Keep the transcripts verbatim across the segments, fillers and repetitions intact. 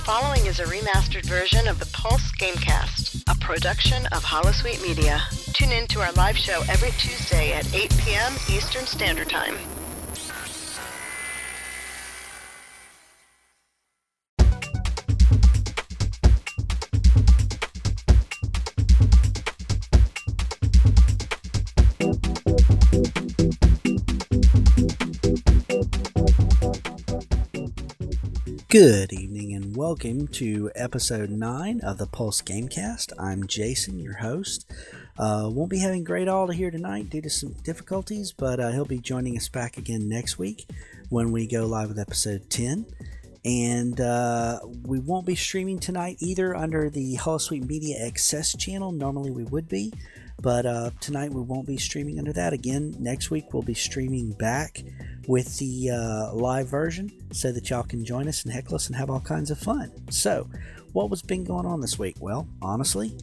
following is a remastered version of the Pulse Gamecast, a production of Holosuite Media. Tune in to our live show every Tuesday at eight p.m. Eastern Standard Time. Good evening and welcome to episode nine of the Pulse Gamecast. I'm Jason, your host. Uh, won't be having Great Alda here tonight due to some difficulties, but uh, he'll be joining us back again next week when we go live with episode ten. And uh, we won't be streaming tonight either under the Holosuite Media Access channel. Normally we would be, but uh, tonight we won't be streaming under that. Again, next week we'll be streaming back with the uh, live version so that y'all can join us and heckle us and have all kinds of fun. So, what was been going on this week? Well, honestly,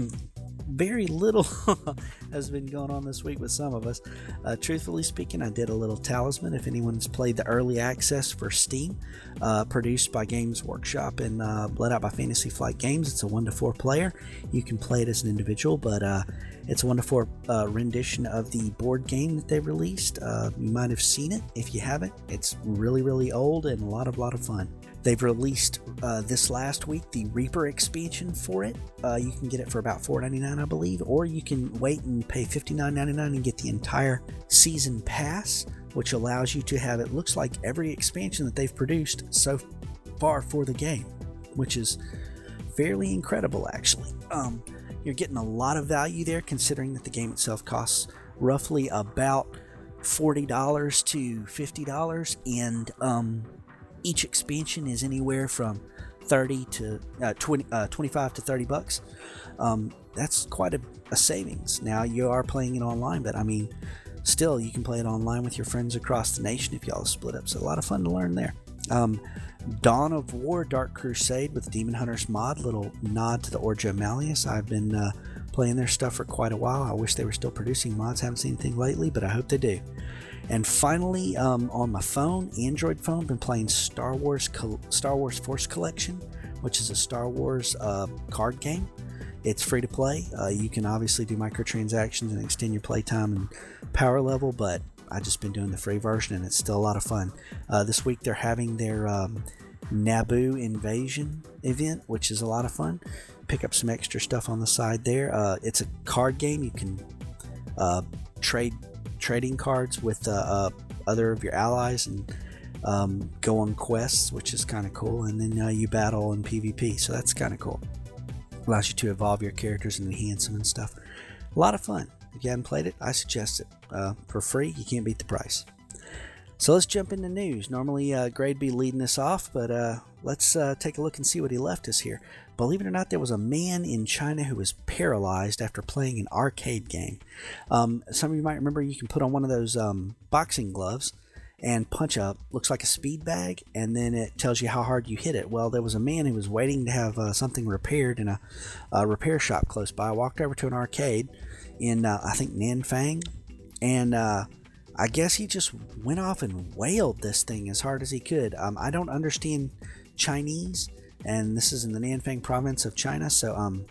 very little has been going on this week with some of us. Uh, truthfully speaking, I did a little Talisman. If anyone's played the early access for Steam, uh, produced by Games Workshop and uh, let out by Fantasy Flight Games, it's a one to four player. You can play it as an individual, but uh, it's a one to four uh, rendition of the board game that they released. Uh, you might have seen it. If you haven't, it's really, really old and a lot of, lot of fun. They've released uh, this last week the Reaper expansion for it. Uh, you can get it for about four ninety-nine, I believe, or you can wait and pay fifty-nine ninety-nine and get the entire season pass, which allows you to have, it looks like, every expansion that they've produced so far for the game, which is fairly incredible, actually. Um, you're getting a lot of value there, considering that the game itself costs roughly about forty dollars to fifty dollars, and um, each expansion is anywhere from thirty to uh, twenty, uh, twenty-five to thirty bucks. Um, that's quite a, a savings. Now you are playing it online, but I mean, still you can play it online with your friends across the nation if y'all split up. So a lot of fun to learn there. Um, Dawn of War Dark Crusade with Demon Hunters mod, little nod to the Orjo Malleus. I've been uh, playing their stuff for quite a while. I wish they were still producing mods. Haven't seen anything lately, but I hope they do. And finally, um, on my phone, Android phone, been playing Star Wars Co- Star Wars Force Collection, which is a Star Wars uh, card game. It's free to play. Uh, you can obviously do microtransactions and extend your playtime and power level, but I've just been doing the free version and it's still a lot of fun. Uh, this week they're having their um, Naboo Invasion event, which is a lot of fun. Pick up some extra stuff on the side there. Uh, it's a card game. You can uh, trade trading cards with uh, uh, other of your allies and um, go on quests, which is kind of cool, and then uh, you battle in PvP, so that's kind of cool. Allows you to evolve your characters and enhance them and stuff. A lot of fun. If you haven't played it, I suggest it. Uh, for free, you can't beat the price. So let's jump into news. Normally uh, Gray'd be leading this off, but uh, let's uh, take a look and see what he left us here. Believe it or not, there was a man in China who was paralyzed after playing an arcade game. Um, some of you might remember you can put on one of those um, boxing gloves and punch up, looks like a speed bag, and then it tells you how hard you hit it. Well, there was a man who was waiting to have uh, something repaired in a, a repair shop close by. I walked over to an arcade in, uh, I think, Nanfang, and uh, I guess he just went off and wailed this thing as hard as he could. Um, I don't understand Chinese, and this is in the Nanfang province of China, so um,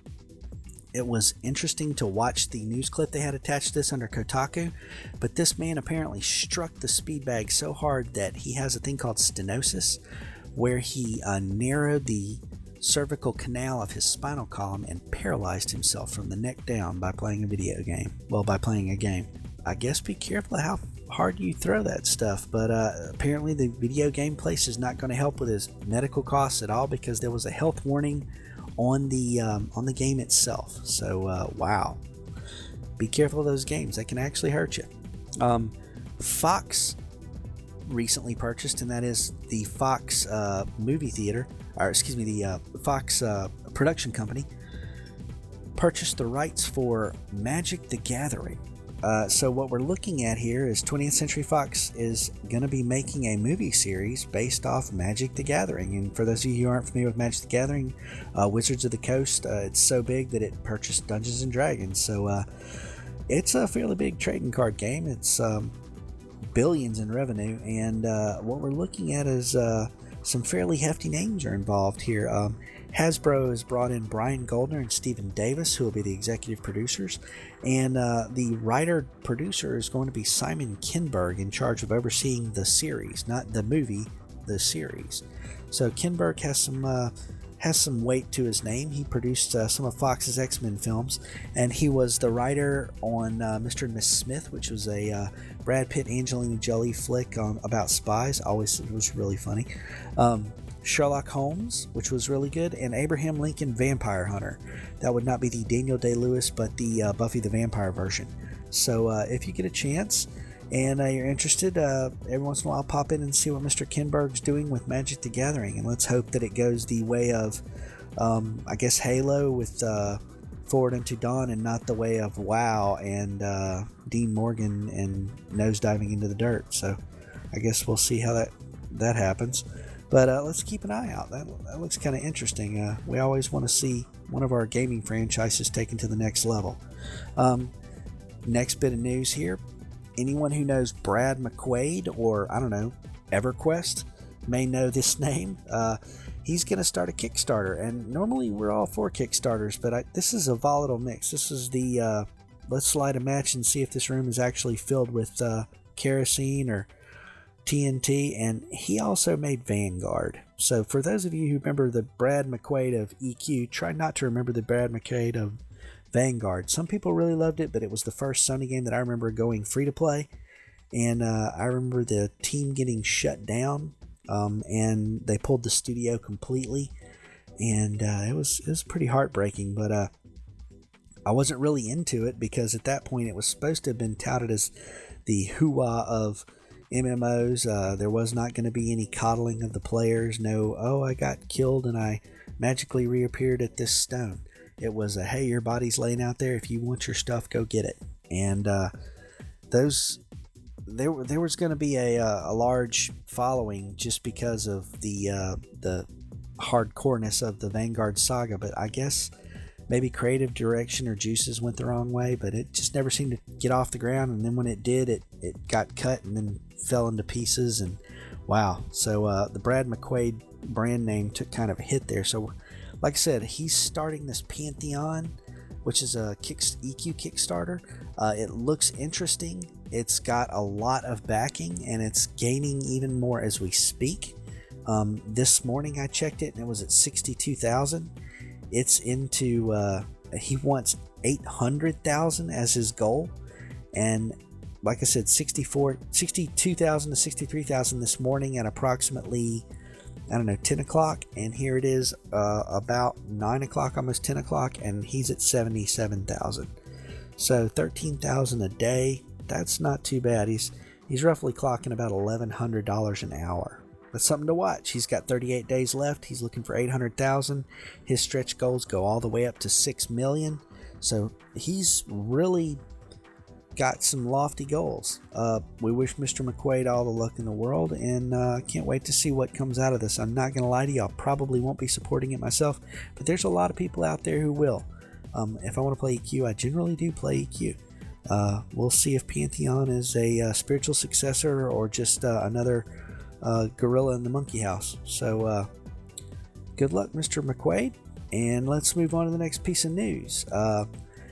it was interesting to watch the news clip they had attached to this under Kotaku. But this man apparently struck the speed bag so hard that he has a thing called stenosis, where he uh, narrowed the cervical canal of his spinal column and paralyzed himself from the neck down by playing a video game. Well, by playing a game. I guess be careful how hard you throw that stuff, but uh, apparently the video game place is not going to help with his medical costs at all, because there was a health warning on the um, on the game itself. So uh, wow, be careful of those games. They can actually hurt you. um, Fox recently purchased, and that is the Fox uh, movie theater, or excuse me, the uh, Fox uh, production company purchased the rights for Magic the Gathering. Uh, so what we're looking at here is twentieth Century Fox is going to be making a movie series based off Magic the Gathering. And for those of you who aren't familiar with Magic the Gathering, uh, Wizards of the Coast, uh, it's so big that it purchased Dungeons and Dragons. So uh, it's a fairly big trading card game. It's um, billions in revenue. And uh, what we're looking at is uh, some fairly hefty names are involved here. Um, Hasbro has brought in Brian Goldner and Stephen Davis, who will be the executive producers, and uh, the writer-producer is going to be Simon Kinberg, in charge of overseeing the series, not the movie, the series. So Kinberg has some uh, has some weight to his name. He produced uh, some of Fox's X-Men films, and he was the writer on uh, Mister and Miss Smith, which was a uh, Brad Pitt, Angelina Jolie flick on, about spies. Always it was really funny. Um, Sherlock Holmes, which was really good, and Abraham Lincoln Vampire Hunter. That would not be the Daniel Day-Lewis, but the uh, Buffy the Vampire version. So uh, if you get a chance and uh, you're interested, uh, every once in a while pop in and see what Mister Kinberg's doing with Magic the Gathering, and let's hope that it goes the way of, um, I guess, Halo with uh, Forward Unto Dawn, and not the way of WoW and uh, Dean Morgan and nosediving into the dirt. So I guess we'll see how that, that happens. But uh, let's keep an eye out. That, that looks kind of interesting. Uh, we always want to see one of our gaming franchises taken to the next level. Um, next bit of news here. Anyone who knows Brad McQuaid, or, I don't know, EverQuest, may know this name. Uh, he's going to start a Kickstarter. And normally we're all for Kickstarters, but I, this is a volatile mix. This is the, uh, let's light a match and see if this room is actually filled with uh, kerosene or T N T, and he also made Vanguard. So for those of you who remember the Brad McQuaid of E Q, try not to remember the Brad McQuaid of Vanguard. Some people really loved it, but it was the first Sony game that I remember going free to play, and uh, I remember the team getting shut down, um, and they pulled the studio completely, and uh, it was it was pretty heartbreaking. But uh, I wasn't really into it because at that point it was supposed to have been touted as the hoo-ah of M M Os. Uh, there was not going to be any coddling of the players. No, oh, I got killed and I magically reappeared at this stone. It was a, hey, your body's laying out there. If you want your stuff, go get it. And uh, those, there, there was going to be a, a large following just because of the uh, the hardcoreness of the Vanguard saga. But I guess maybe creative direction or juices went the wrong way. But it just never seemed to get off the ground. And then when it did, it it got cut and then fell into pieces. And wow, so uh, the Brad McQuaid brand name took kind of a hit there. So like I said, he's starting this Pantheon, which is a kick, E Q Kickstarter. Uh, it looks interesting. It's got a lot of backing, and it's gaining even more as we speak. Um, this morning I checked it, and it was at sixty-two thousand. It's into, uh, he wants eight hundred thousand as his goal. And like I said, sixty-four, sixty-two thousand to sixty-three thousand this morning at approximately, I don't know, ten o'clock. And here it is uh, about nine o'clock, almost ten o'clock, and he's at seventy-seven thousand. So thirteen thousand a day. That's not too bad. He's he's roughly clocking about eleven hundred dollars an hour. That's something to watch. He's got thirty-eight days left. He's looking for eight hundred thousand. His stretch goals go all the way up to six million. So he's really got some lofty goals. Uh, we wish Mister McQuaid all the luck in the world, and uh, can't wait to see what comes out of this. I'm not going to lie to you, I probably won't be supporting it myself, but there's a lot of people out there who will. Um, if I want to play E Q, I generally do play E Q. Uh, we'll see if Pantheon is a uh, spiritual successor or just uh, another uh, gorilla in the monkey house. So uh, good luck, Mister McQuaid, and let's move on to the next piece of news. Uh,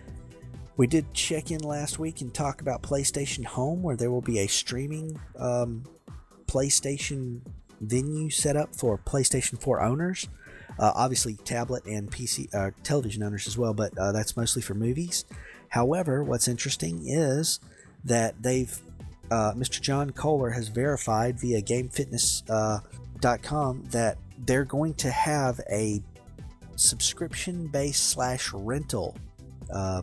We did check in last week and talk about PlayStation Home, where there will be a streaming um, PlayStation venue set up for PlayStation four owners. Uh, obviously, tablet and P C, uh, television owners as well, but uh, that's mostly for movies. However, what's interesting is that they've, uh, Mister John Kohler has verified via Game Fitness dot com uh, that they're going to have a subscription-based slash rental uh,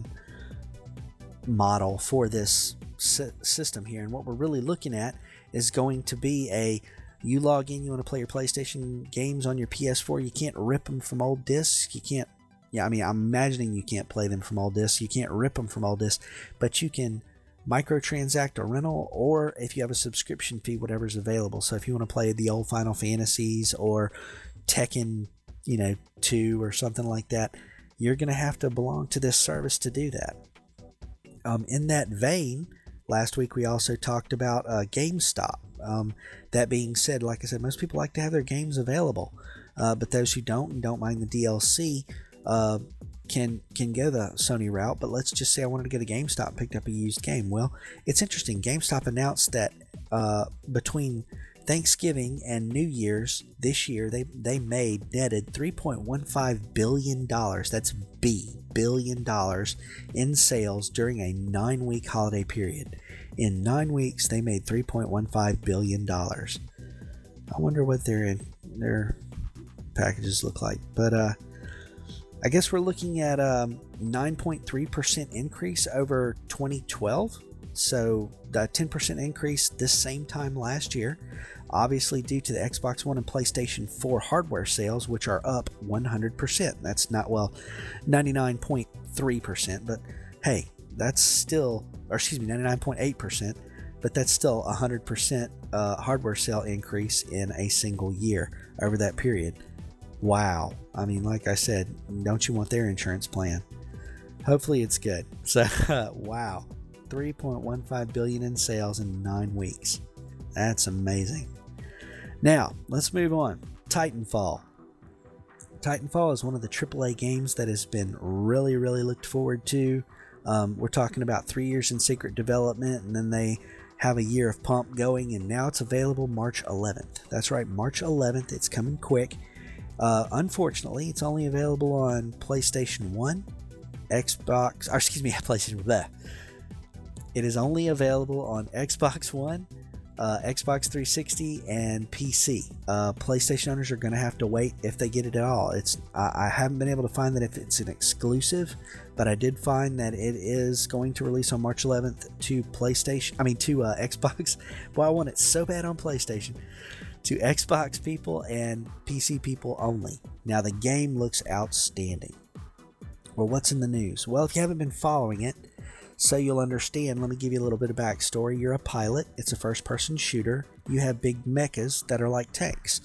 model for this system here. And what we're really looking at is going to be a, you log in, you want to play your PlayStation games on your P S four, you can't rip them from old discs, you can't, yeah, I mean, I'm imagining you can't play them from old discs, you can't rip them from old discs, but you can microtransact a rental, or if you have a subscription fee, whatever's available. So if you want to play the old Final Fantasies or Tekken, you know, two or something like that, you're going to have to belong to this service to do that. Um, in that vein, last week we also talked about uh, GameStop. Um, that being said, like I said, most people like to have their games available, uh, but those who don't and don't mind the D L C uh, can can go the Sony route. But let's just say I wanted to go to GameStop and picked up a used game. Well, it's interesting. GameStop announced that uh, between Thanksgiving and New Year's this year, they they made netted three point one five billion dollars. That's B, billion dollars in sales during a nine-week holiday period. In nine weeks, they made three point one five billion dollars. I wonder what their their packages look like. But uh, I guess we're looking at a nine point three percent increase over twenty twelve. So the ten percent increase this same time last year, obviously due to the Xbox One and PlayStation four hardware sales, which are up one hundred percent. That's not, well, ninety-nine point three percent, but hey, that's still, or excuse me, ninety-nine point eight percent, but that's still a one hundred percent uh, hardware sale increase in a single year over that period. Wow. I mean, like I said, don't you want their insurance plan? Hopefully it's good. So, wow. three point one five billion dollars in sales in nine weeks. That's amazing. Now, let's move on. Titanfall. Titanfall is one of the triple A games that has been really, really looked forward to. Um, we're talking about three years in secret development, and then they have a year of pump going, and now it's available March eleventh. That's right, March eleventh. It's coming quick. Uh, unfortunately, it's only available on PlayStation one, Xbox, or excuse me, PlayStation, bleh. It is only available on Xbox One, uh, Xbox three sixty, and P C. Uh, PlayStation owners are going to have to wait if they get it at all. It's I, I haven't been able to find that if it's an exclusive, but I did find that it is going to release on March eleventh to PlayStation. I mean to uh, Xbox. Boy, I want it so bad on PlayStation. To Xbox people and P C people only. Now the game looks outstanding. Well, what's in the news? Well, if you haven't been following it, so you'll understand, let me give you a little bit of backstory. You're a pilot. It's a first-person shooter. You have big mechas that are like tanks.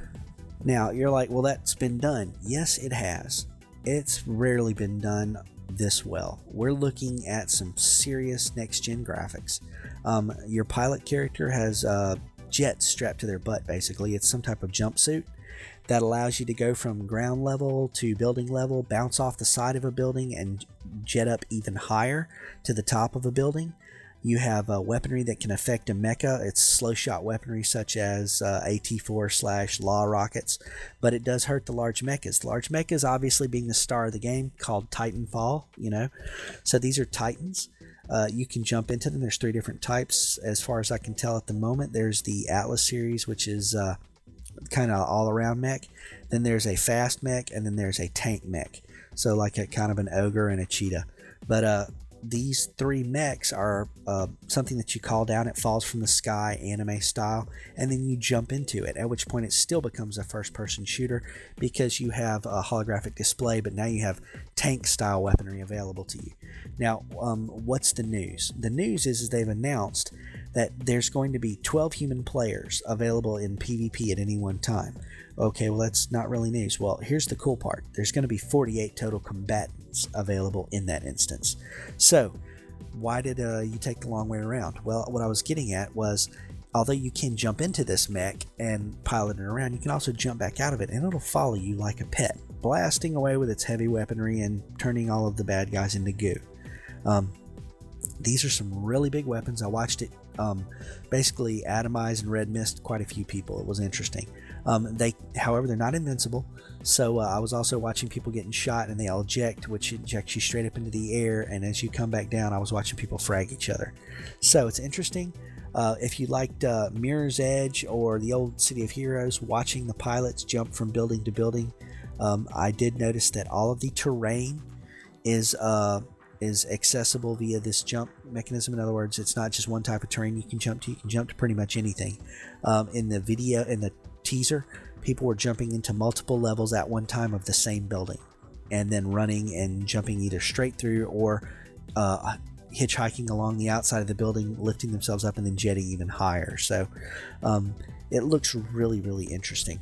Now, you're like, well, that's been done. Yes, it has. It's rarely been done this well. We're looking at some serious next-gen graphics. Um, your pilot character has uh, jets strapped to their butt, basically. It's some type of jumpsuit that allows you to go from ground level to building level, bounce off the side of a building, and jet up even higher to the top of a building. You have uh, weaponry that can affect a mecha. It's slow shot weaponry such as uh, A T four slash Law rockets, but it does hurt the large mechas. The large mechas obviously being the star of the game, called Titanfall, you know. So these are Titans. Uh, you can jump into them. There's three different types as far as I can tell at the moment. There's the Atlas series, which is uh, kind of all around mech. Then there's a fast mech, and then there's a tank mech. So like a kind of an ogre and a cheetah. But uh, these three mechs are uh, something that you call down. It falls from the sky, anime style, and then you jump into it, at which point it still becomes a first-person shooter because you have a holographic display, but now you have tank-style weaponry available to you. Now, um, what's the news? The news is, is they've announced that there's going to be twelve human players available in PvP at any one time. Okay, well, that's not really news. Well, here's the cool part. There's going to be forty-eight total combatants available in that instance. So, why did uh, you take the long way around? Well, what I was getting at was, although you can jump into this mech and pilot it around, you can also jump back out of it, and it'll follow you like a pet, blasting away with its heavy weaponry and turning all of the bad guys into goo. Um, these are some really big weapons. I watched it um, basically atomize and red mist quite a few people. It was interesting. Um, they, however, they're not invincible. So uh, I was also watching people getting shot, and they all eject, which ejects you straight up into the air. And as you come back down, I was watching people frag each other. So it's interesting. Uh, if you liked uh, Mirror's Edge or the old City of Heroes, watching the pilots jump from building to building, um, I did notice that all of the terrain is uh, is accessible via this jump mechanism. In other words, it's not just one type of terrain you can jump to. You can jump to pretty much anything. Um, in the video, in the teaser, people were jumping into multiple levels at one time of the same building, and then running and jumping either straight through or uh, hitchhiking along the outside of the building, lifting themselves up and then jetting even higher. So um, it looks really, really interesting.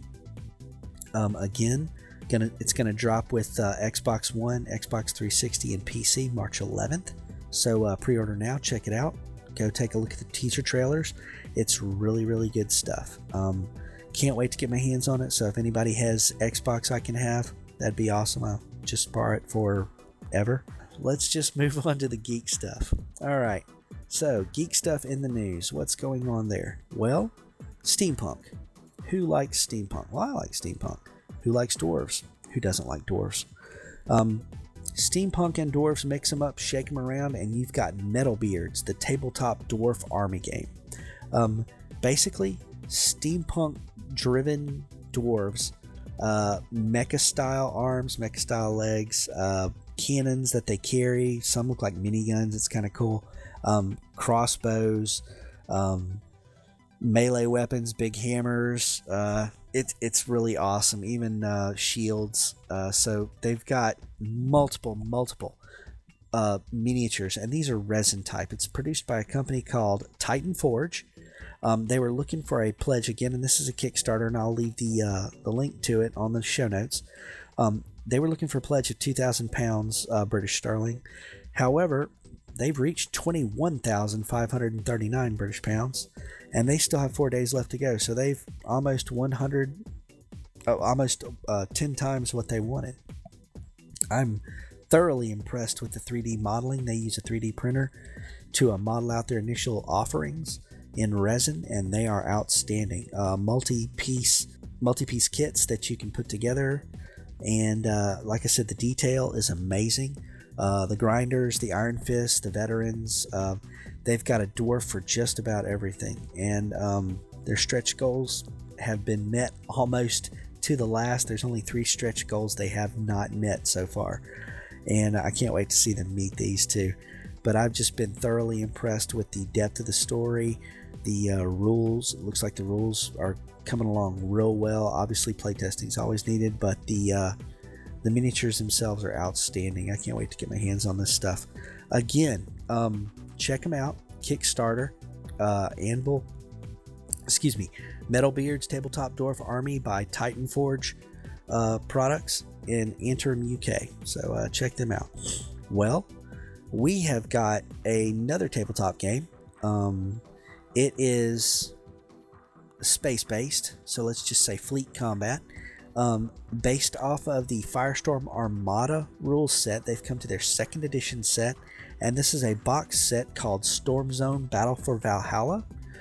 Um, again, gonna it's gonna drop with uh, Xbox One, Xbox three sixty, and P C March eleventh. So uh, pre-order now, check it out. go take a look at the teaser trailers. It's really, really good stuff. Um, can't wait to get my hands on it. So if anybody has Xbox I can have, that'd be awesome. I'll just borrow it forever. Let's just move on to the geek stuff. All right. So geek stuff in the news. What's going on there? Well, steampunk. Who likes steampunk? Well, I like steampunk. Who likes dwarves? Who doesn't like dwarves? Um, steampunk and dwarves, mix them up, shake them around, and you've got Metalbeards, the tabletop dwarf army game. Um, basically, steampunk-driven dwarves, uh, mecha-style arms, mecha-style legs, uh, cannons that they carry. Some look like miniguns. It's kind of cool. Um, crossbows, um, melee weapons, big hammers. Uh, it's it's really awesome. Even uh, shields. Uh, so they've got multiple multiple uh, miniatures, and these are resin type. It's produced by a company called Titan Forge. Um, they were looking for a pledge again, and this is a Kickstarter, and I'll leave the uh, the link to it on the show notes. Um, they were looking for a pledge of two thousand pounds uh, British sterling. However, they've reached twenty-one thousand five hundred thirty-nine British pounds, and they still have four days left to go. So they've almost one hundred, oh, almost uh, ten times what they wanted. I'm thoroughly impressed with the three D modeling. They use a three D printer to uh, model out their initial offerings in resin, and they are outstanding. Uh, multi-piece, multi-piece kits that you can put together, and uh, like I said, the detail is amazing. Uh, the grinders, the Iron Fist, the veterans, uh, they've got a dwarf for just about everything, and um, their stretch goals have been met almost to the last. There's only three stretch goals they have not met so far, and I can't wait to see them meet these too. But I've just been thoroughly impressed with the depth of the story, the uh, rules. It looks like the rules are coming along real well. Obviously, playtesting is always needed, but the uh, the miniatures themselves are outstanding. I can't wait to get my hands on this stuff. Again, um, check them out. Kickstarter, uh, Anvil, excuse me, Metalbeards Tabletop Dwarf Army by Titan Forge uh, Products in Antrim, U K. So uh, check them out. Well, we have got another tabletop game. Um, it is space-based, so let's just say fleet combat. Um, based off of the Firestorm Armada rules set. They've come to their second edition set, and this is a box set called Storm Zone Battle for Valhalla.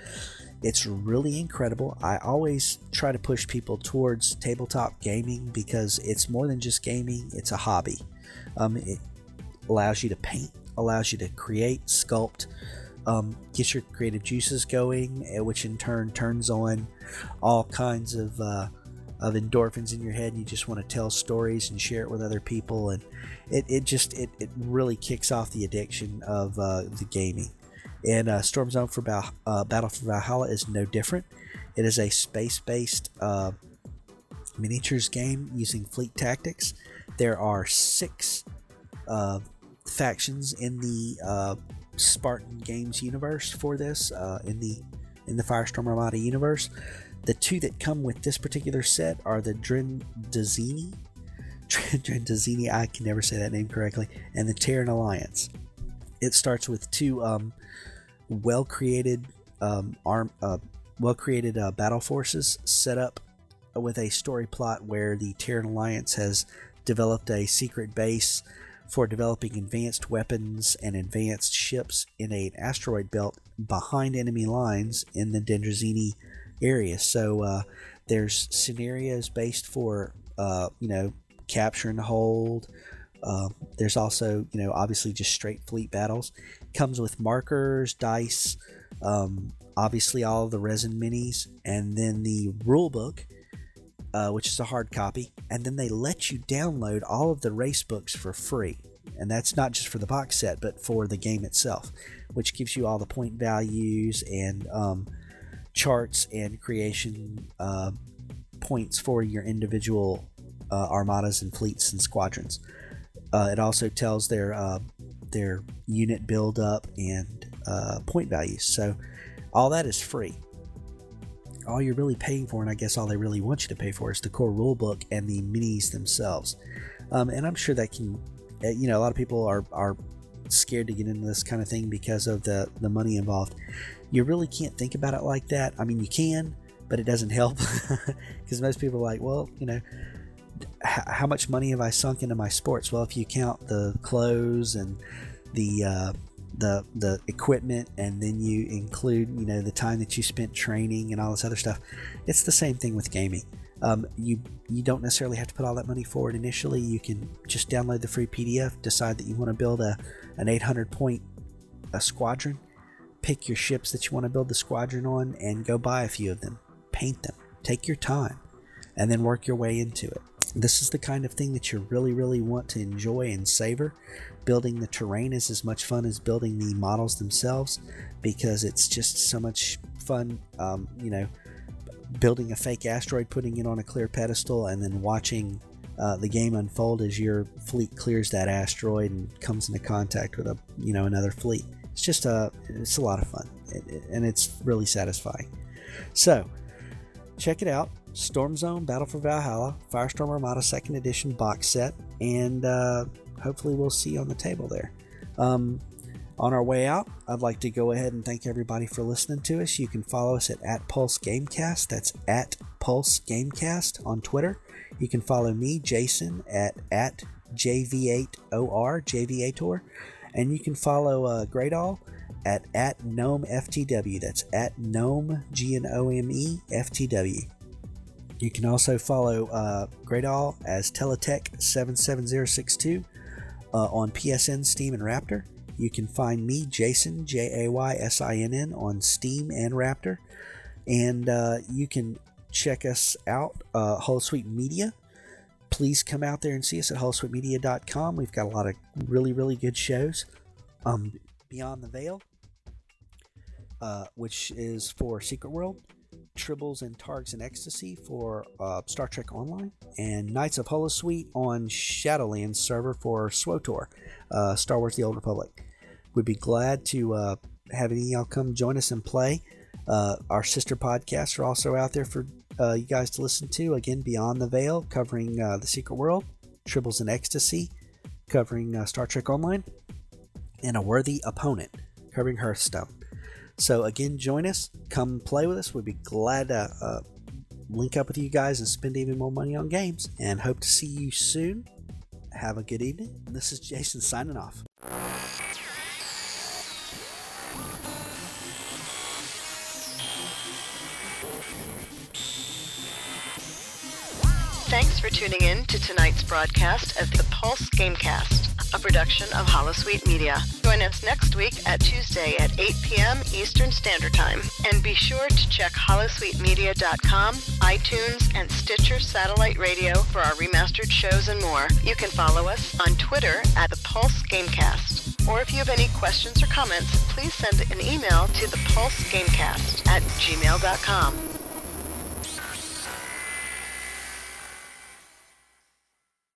It's really incredible. I always try to push people towards tabletop gaming because it's more than just gaming, it's a hobby. Um, it allows you to paint, allows you to create, sculpt, um, get your creative juices going, which in turn turns on all kinds of uh, of endorphins in your head, and you just want to tell stories and share it with other people, and it, it just it, it really kicks off the addiction of uh, the gaming. And uh, Storm Zone for Val- uh, Battle for Valhalla is no different. It is a space-based uh, miniatures game using fleet tactics. There are six uh, factions in the uh, Spartan Games universe for this, uh, in the in the Firestorm Armada universe. The two that come with this particular set are the Drendazini, Drendazini, I can never say that name correctly, and the Terran Alliance. It starts with two um, well-created um, arm, uh, well-created uh, battle forces set up with a story plot where the Terran Alliance has developed a secret base for developing advanced weapons and advanced ships in an asteroid belt behind enemy lines in the Drendazini area. So uh, there's scenarios based for uh, you know capture and hold. Uh, there's also you know obviously just straight fleet battles. Comes with markers, dice, um, obviously all of the resin minis, and then the rule book, uh, which is a hard copy. And then they let you download all of the race books for free. And that's not just for the box set, but for the game itself, which gives you all the point values and um, charts and creation uh, points for your individual uh, armadas and fleets and squadrons. Uh, it also tells their uh, their unit build up and uh, point values. So all that is free. All you're really paying for, and I guess all they really want you to pay for, is the core rulebook and the minis themselves. Um, and I'm sure that can, you know, a lot of people are are scared to get into this kind of thing because of the, the money involved. You really can't think about it like that. I mean, you can, but it doesn't help because most people are like, well, you know, h- how much money have I sunk into my sports? Well, if you count the clothes and the uh, the the equipment, and then you include, you know, the time that you spent training and all this other stuff, it's the same thing with gaming. Um, you you don't necessarily have to put all that money forward initially. You can just download the free P D F, decide that you want to build a an eight hundred point a squadron, pick your ships that you want to build the squadron on, and go buy a few of them. Paint them. Take your time, and then work your way into it. This is the kind of thing that you really, really want to enjoy and savor. Building the terrain is as much fun as building the models themselves, because it's just so much fun, um, you know, building a fake asteroid, putting it on a clear pedestal, and then watching uh, the game unfold as your fleet clears that asteroid and comes into contact with a, you know, another fleet. It's just a, it's a lot of fun, it, it, and it's really satisfying. So, check it out. Storm Zone Battle for Valhalla, Firestorm Armada second Edition box set, and uh, hopefully we'll see you on the table there. Um, on our way out, I'd like to go ahead and thank everybody for listening to us. You can follow us at, at Pulse Gamecast. That's at Pulse Gamecast on Twitter. You can follow me, Jason, at, at J V eight O R, J V eight O R. And you can follow uh, Greydall at, at Gnome F T W. That's at Gnome, G N O M E, F T W. You can also follow uh, Greydall as Teletech seven seven zero six two uh, on P S N, Steam, and Raptor. You can find me, Jason, J A Y S I N N, on Steam and Raptor. And uh, you can check us out, uh, Holosuite Media. Please come out there and see us at holosuite media dot com. We've got a lot of really, really good shows. Um, Beyond the Veil, uh, which is for Secret World. Tribbles and Targs and Ecstasy for uh, Star Trek Online, and Knights of Holosuite on Shadowlands server for SWOTOR, uh, Star Wars The Old Republic. We'd be glad to uh, have any of y'all come join us and play. Uh, our sister podcasts are also out there for uh, you guys to listen to. Again, Beyond the Veil, covering uh, the Secret World, Tribbles and Ecstasy, covering uh, Star Trek Online, and A Worthy Opponent, covering Hearthstone. So again, join us, come play with us. We'd be glad to uh, link up with you guys and spend even more money on games, and hope to see you soon. Have a good evening. This is Jason signing off. Thanks for tuning in to tonight's broadcast of the Pulse Gamecast, a production of Holosuite Media. Join us next week at Tuesday at eight p.m. Eastern Standard Time. And be sure to check holosuite media dot com, iTunes, and Stitcher Satellite Radio for our remastered shows and more. You can follow us on Twitter at the Pulse Gamecast. Or if you have any questions or comments, please send an email to the Pulse Gamecast at gmail dot com.